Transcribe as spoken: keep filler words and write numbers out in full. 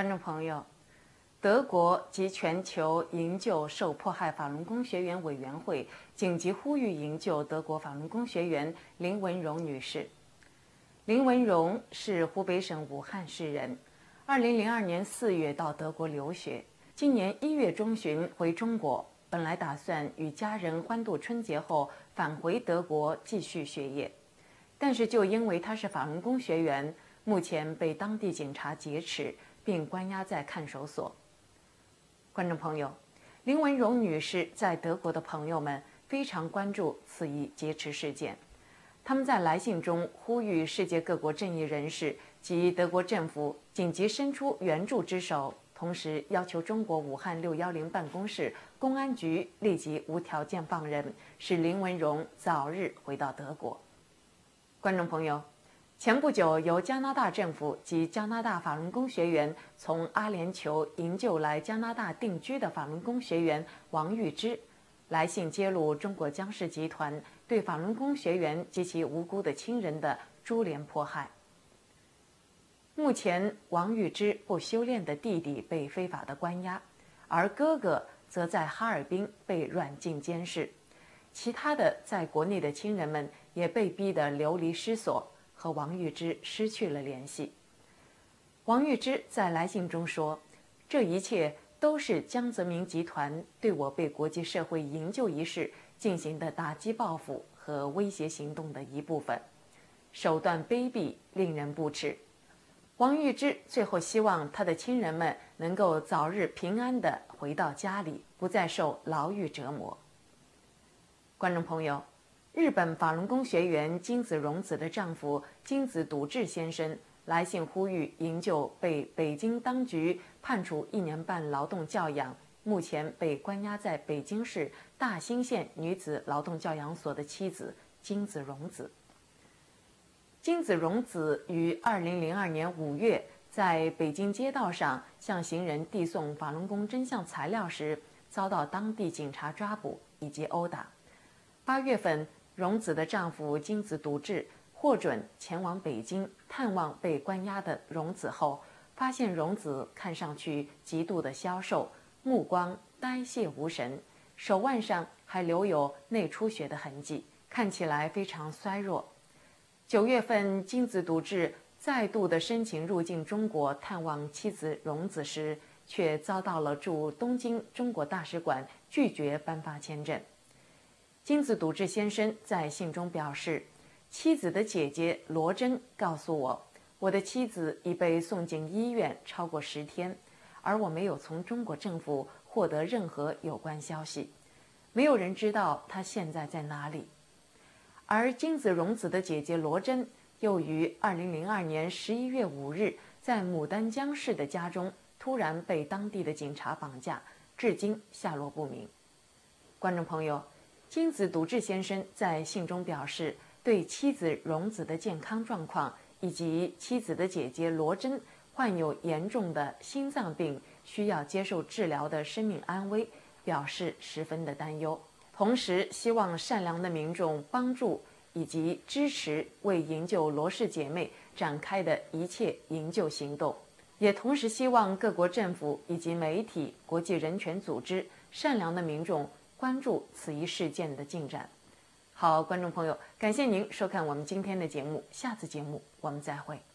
观众朋友，德国及全球营救受迫害法轮功学员委员会紧急呼吁营救德国法轮功学员林文荣女士。林文荣是湖北省武汉市人，二零零二年四月到德国留学，今年一月中旬回中国，本来打算与家人欢度春节后返回德国继续学业，但是就因为她是法轮功学员，目前被当地警察劫持，并关押在看守所。观众朋友，林文荣女士在德国的朋友们非常关注此一劫持事件，他们在来信中呼吁世界各国正义人士及德国政府紧急伸出援助之手，同时要求中国武汉六一零办公室、公安局立即无条件放人，使林文荣早日回到德国。观众朋友，前不久，由加拿大政府及加拿大法轮功学员从阿联酋营救来加拿大定居的法轮功学员王玉芝来信揭露中国江氏集团对法轮功学员及其无辜的亲人的株连迫害。目前，王玉芝不修炼的弟弟被非法的关押，而哥哥则在哈尔滨被软禁监视，其他的在国内的亲人们也被逼得流离失所，和王玉芝失去了联系。王玉芝在来信中说，这一切都是江泽民集团对我被国际社会营救一事进行的打击报复和威胁行动的一部分，手段卑鄙，令人不齿。王玉芝最后希望他的亲人们能够早日平安地回到家里，不再受牢狱折磨。观众朋友，日本法轮功学员金子荣子的丈夫金子笃志先生来信呼吁营救被北京当局判处一年半劳动教养，目前被关押在北京市大兴县女子劳动教养所的妻子金子荣子。金子荣子于二零零二年五月在北京街道上向行人递送法轮功真相材料时，遭到当地警察抓捕以及殴打。八月份，荣子的丈夫金子笃志获准前往北京探望被关押的荣子后，发现荣子看上去极度的消瘦，目光呆滞无神，手腕上还留有内出血的痕迹，看起来非常衰弱。九月份，金子笃志再度的申请入境中国探望妻子荣子时，却遭到了驻东京中国大使馆拒绝颁发签证。金子笃志先生在信中表示，妻子的姐姐罗珍告诉我，我的妻子已被送进医院超过十天，而我没有从中国政府获得任何有关消息，没有人知道她现在在哪里。而金子荣子的姐姐罗珍又于二零零二年十一月五日在牡丹江市的家中突然被当地的警察绑架，至今下落不明。观众朋友，金子笃志先生在信中表示，对妻子荣子的健康状况以及妻子的姐姐罗珍患有严重的心脏病需要接受治疗的生命安危表示十分的担忧，同时希望善良的民众帮助以及支持为营救罗氏姐妹展开的一切营救行动，也同时希望各国政府以及媒体、国际人权组织、善良的民众关注此一事件的进展。好，观众朋友，感谢您收看我们今天的节目，下次节目我们再会。